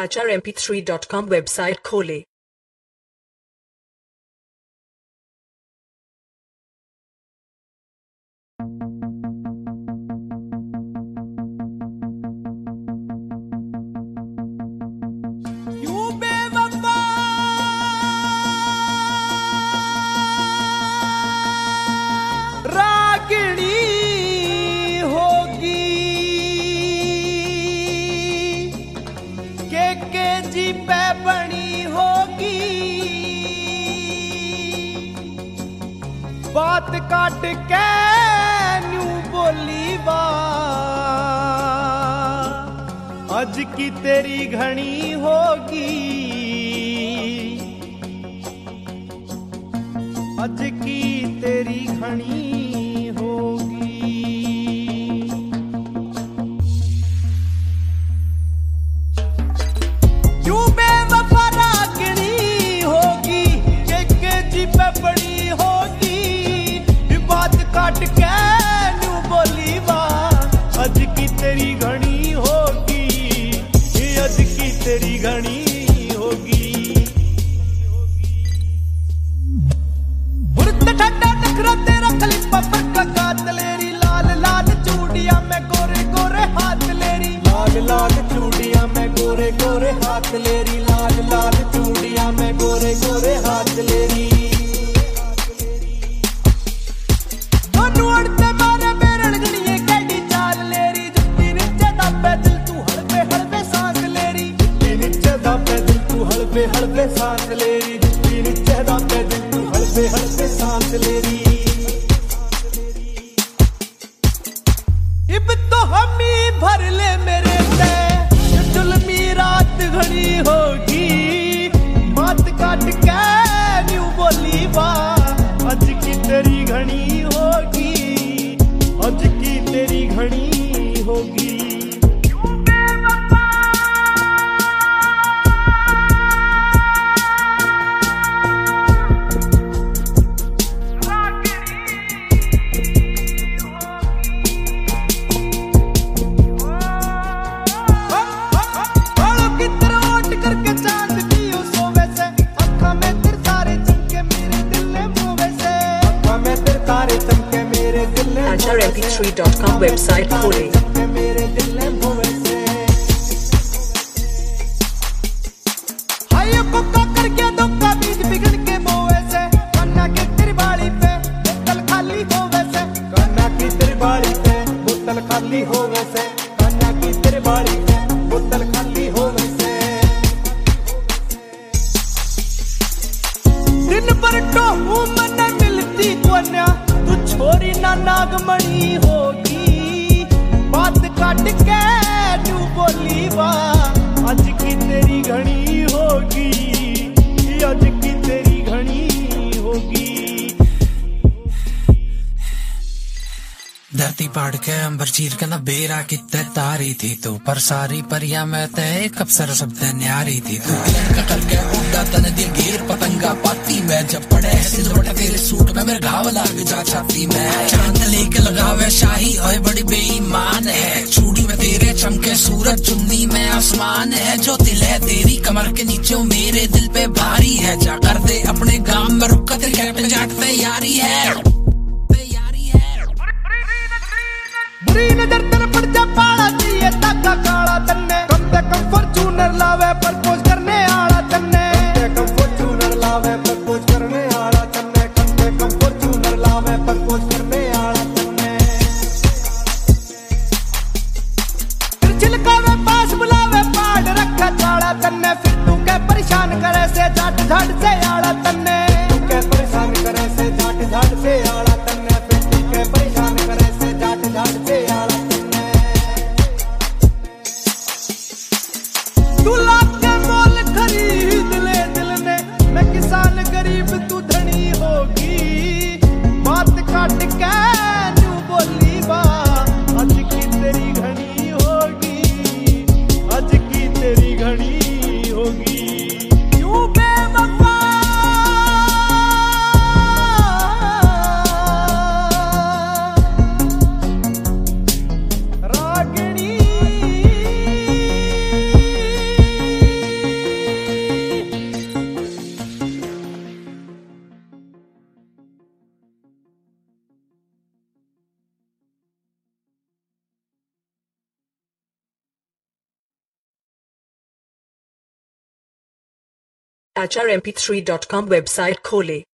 HRMP3.com website खोलें। जी पे बनी होगी बात काट के न्यू बोली बा आज की तेरी घनी होगी आज की तेरी घनी होगी बड़ी होगी बात काट के न्यू बोली बा आज की तेरी घनी होगी आज की तेरी घनी होगी बुरत ठंडा नखरा तेरा खलीफा पर का कातलेरी लाल लाल चूड़िया में गोरे गोरे हाथ लेरी लाल लाल चूड़िया में गोरे गोरे हाथ लेरी लाल लाल चूड़िया में गोरे गोरे हाथ लेरी हल्के सांस लेरी जुत्ती नीचे दापे दिल तू हल्के हल्के सांस लेरी इब तो हम ही भर ले मेरे से जुल्मी रात घड़ी होगी बात काट के न्यू बोली बा आज की तेरी घनी होगी आज की तेरी घनी होगी HRMP3.com वेबसाइट खोलें। मेरे दिल में भोवे से हाय पक्का कर गया धोखा बीज बिगड़ के बोवे से कन्ना की तेरी बाड़ी पे बोतल खाली होवे से कन्ना की तेरी बाड़ी पे बोतल खाली होवे से कन्ना की तेरी बाड़ी पे बोतल खाली होवे से दिन भर तो हूँ मन मिलती कोन्या तू छोरी ना नागमणि होगी बात काट के न्यू बोली बा आज की तेरी घनी होगी आज की तेरी घनी होगी धरती पाड़ के अंबर चीर के न बेरा कितने तारी थी तू पर सारी परिया में ते एक अफसर शब्द न्यारी थी तू का करके उड़ा तन दिल घेर पतंगा पाती मैं जब पड़े सिलवटा तेरे सूट में मेरे घाव लाग जा छाती में चांद लेके लगावे शाही ओए बड़ी बेईमान है चूड़ी में तेरे चमके सूरज चुन्नी में आसमान है जो दिल है तेरी कमर के नीचे मेरे दिल पे भारी है जा कर दे अपने गांव में रुक तेरे पे जाटते यारी है बुरी नजर तेरे पड़ जा पाड़ा चाहिए ताका काला तन्ने कम से कम फॉर्च्यूनर लावे प्रपोज करने आला तन्ने कम से कम फॉर्च्यूनर लावे प्रपोज करने आला तन्ने कम से कम फॉर्च्यूनर लावे प्रपोज करने आला तन्ने फिर छिलकावे पास बुलावे पाड़ रखा चाड़ा तन्ने फिर तू के परेशान करे से जाट झाट से आला तन्ने तू के परेशान करे से जाट झाट से आला तन्ने फिर तू के परेशान करे से जाट झाट से आला तन्ने तू लाख के मोल खरीद ले दिल ने मैं किसान गरीब तू धनी होगी बात काट के न्यू बोली बा आज की तेरी घनी होगी आज की तेरी घनी होगी क्यों बेवफा रागिणी acharmp3.com वेबसाइट खोले।